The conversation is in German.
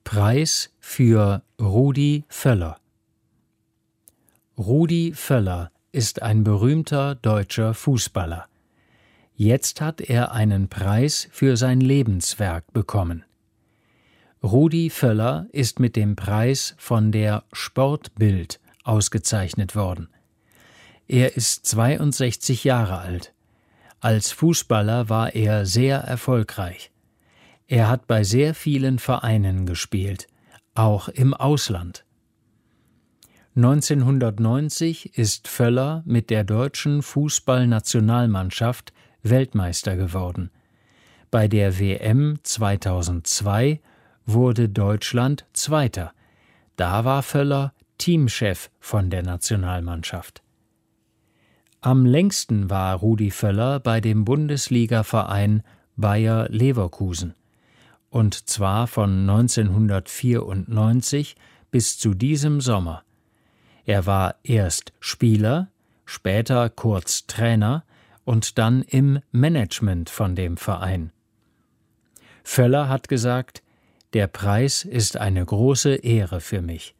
Preis für Rudi Völler. Rudi Völler ist ein berühmter deutscher Fußballer. Jetzt hat er einen Preis für sein Lebenswerk bekommen. Rudi Völler ist mit dem Preis von der Sportbild ausgezeichnet worden. Er ist 62 Jahre alt. Als Fußballer war er sehr erfolgreich. Er hat bei sehr vielen Vereinen gespielt, auch im Ausland. 1990 ist Völler mit der deutschen Fußballnationalmannschaft Weltmeister geworden. Bei der WM 2002 wurde Deutschland Zweiter. Da war Völler Teamchef von der Nationalmannschaft. Am längsten war Rudi Völler bei dem Bundesligaverein Bayer Leverkusen. Und zwar von 1994 bis zu diesem Sommer. Er war erst Spieler, später kurz Trainer und dann im Management von dem Verein. Völler hat gesagt: Der Preis ist eine große Ehre für mich.